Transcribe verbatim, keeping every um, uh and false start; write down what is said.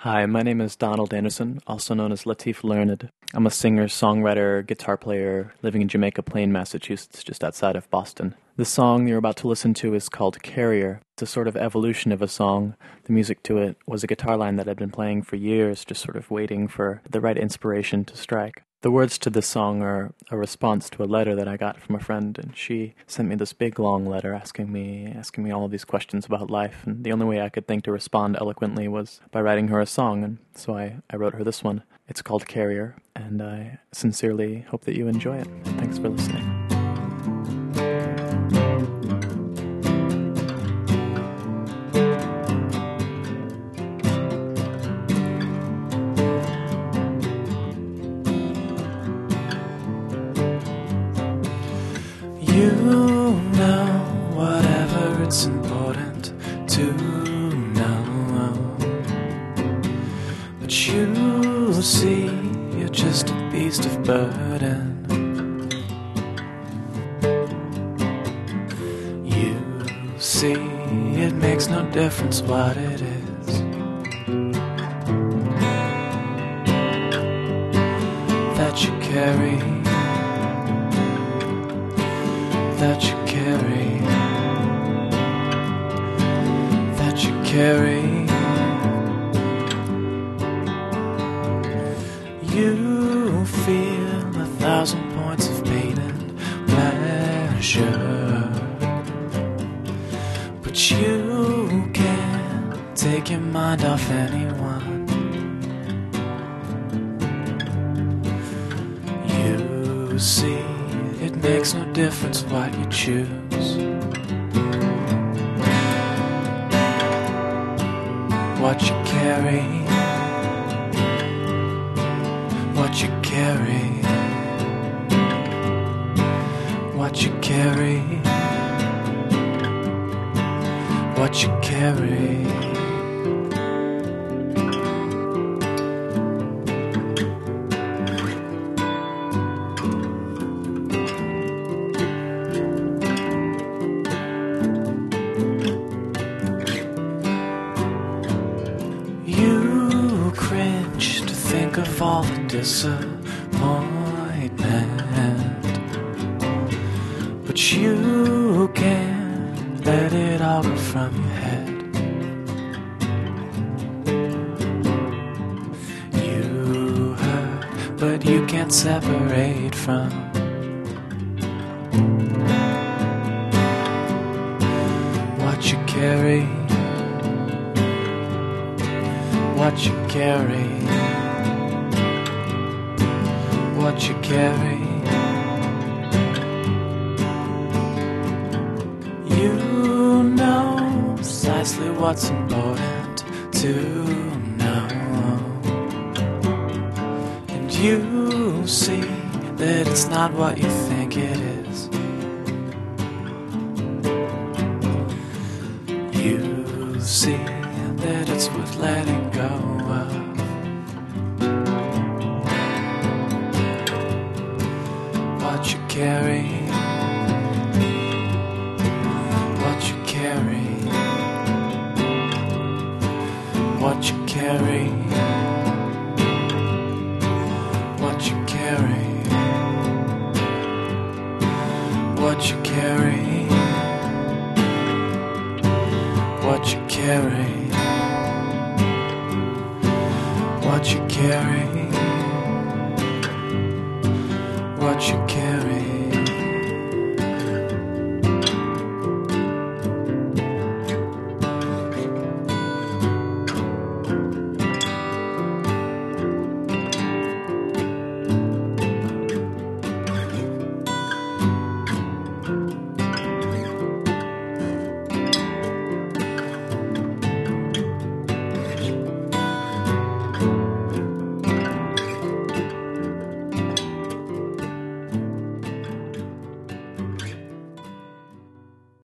Hi, my name is Donald Anderson, also known as Latif Learned. I'm a singer, songwriter, guitar player living in Jamaica Plain, Massachusetts, just outside of Boston. The song you're about to listen to is called Carrier. It's a sort of evolution of a song. The music to it was a guitar line that I'd been playing for years, just sort of waiting for the right inspiration to strike. The words to this song are a response to a letter that I got from a friend, and she sent me this big long letter asking me asking me all of these questions about life, and the only way I could think to respond eloquently was by writing her a song, and so I, I wrote her this one. It's called Carrier, and I sincerely hope that you enjoy it. Thanks for listening. You know whatever it's important to know, but you see you're just a beast of burden. You see it makes no difference what it is that you carry, that you carry, that you carry. You feel a thousand points of pain and pleasure, but you can't take your mind off anyone. You see it makes no difference what you choose, what you carry, what you carry, what you carry, what you carry. You cringe to think of all the disappointment, but you can't let it all go from your head. You hurt, but you can't separate from what you carry, what you carry, what you carry. You know precisely what's important to know, and you see that it's not what you think it is. You see that it's worth letting go of. What you carry, what you carry, what you carry, what you carry, what you carry, what you carry, what you carry, what you carry.